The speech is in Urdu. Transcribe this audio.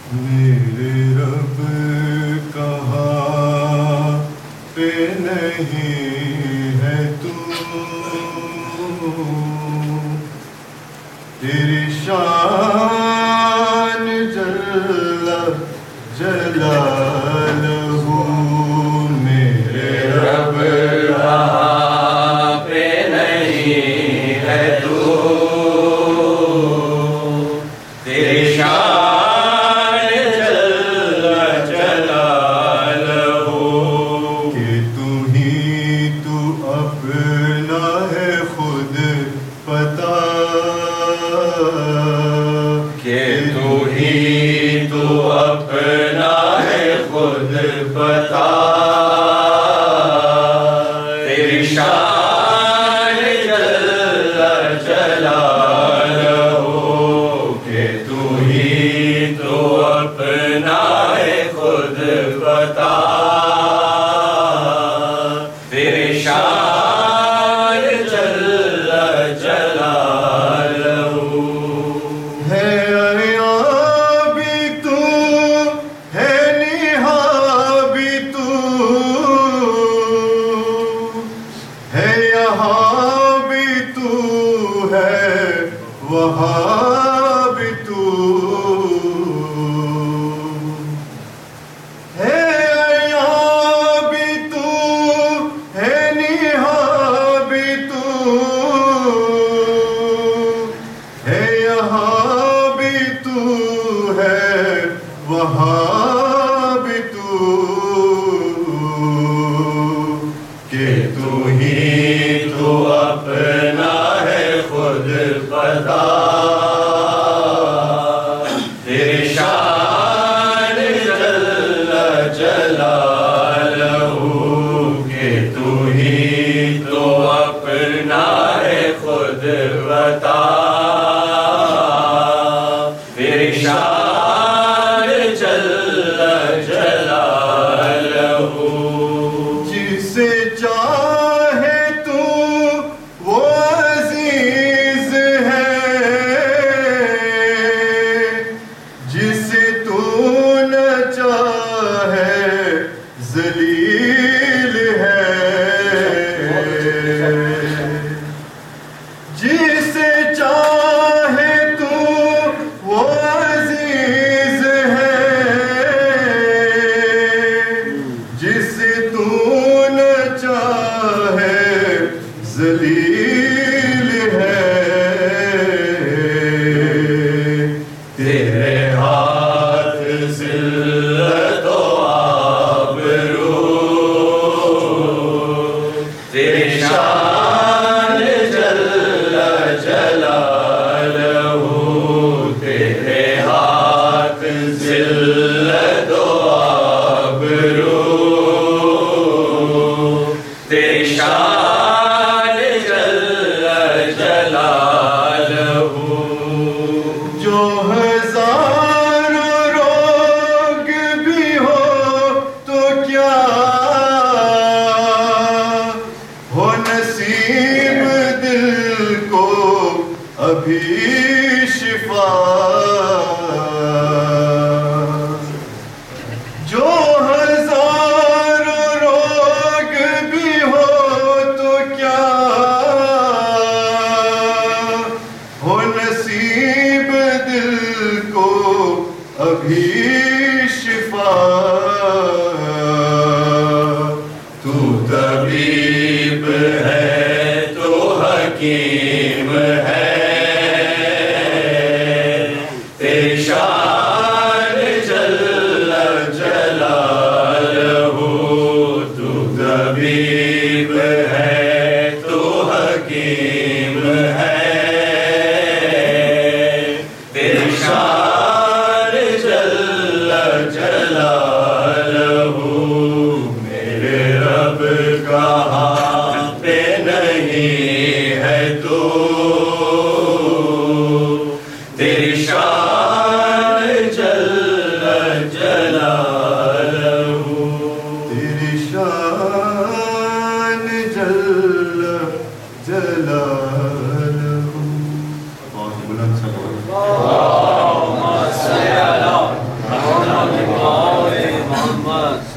میرے رب کہاں پہ نہیں ہے تو، تیری شان جل جلالہ، میرے رب کہاں پہ نہیں ہے تو، تیری شان جل جلالہ، کہ تو ہی تو اپنا ہے خود پتا، کہ تو ہی تو اپنا ہے خود پتا، تیری شان جل جلالہ، کہ تو ہی تو اپنا ہے خود پتا، تیری شان جل جلالہ، ہے عیاں بھی تو، ہے نہاں بھی تو، ہے یہاں بھی تو، ہے وہاں بھی تو، ہے عیاں بھی تو، ہے نہاں بھی تو، ہے یہاں بھی تو، ہے وہاں بھی تو، کہ تو ہی تو اپنا ہے خود پتا، تیری شان جل جلالہ، کہ تو ہی تو اپنا ہے خود پتا، تیری شان جل جلالہ، جسے چاہے تو وہ عزیز ہے، جسے تو نہ چاہے ذلیل ہے، جسے چاہے تو وہ عزیز ہے، جسے تو نہ چاہے ذلیل ہے، تیرے ہاتھ ذلت و آبرو، تیری شان جل جلالہ، تیرے ہاتھ ذلت و آبرو، تیری شان جل جلالہ، جو ہزاروں روگ بھی ہو تو کیا ہو نصیب دل کو ابھی شفا، جو ہزاروں روگ بھی ہو تو کیا ہو نصیب دل کو ابھی شفا، تو طبیب ہے تو حکیم ہے، تیری شان جل جلالہ، تو طبیب ہے تو حکیم ہے، تیری شان جل جلالہ، میرے رب کہاں پہ نہیں ہے تو، تیری شان جل جلالہ۔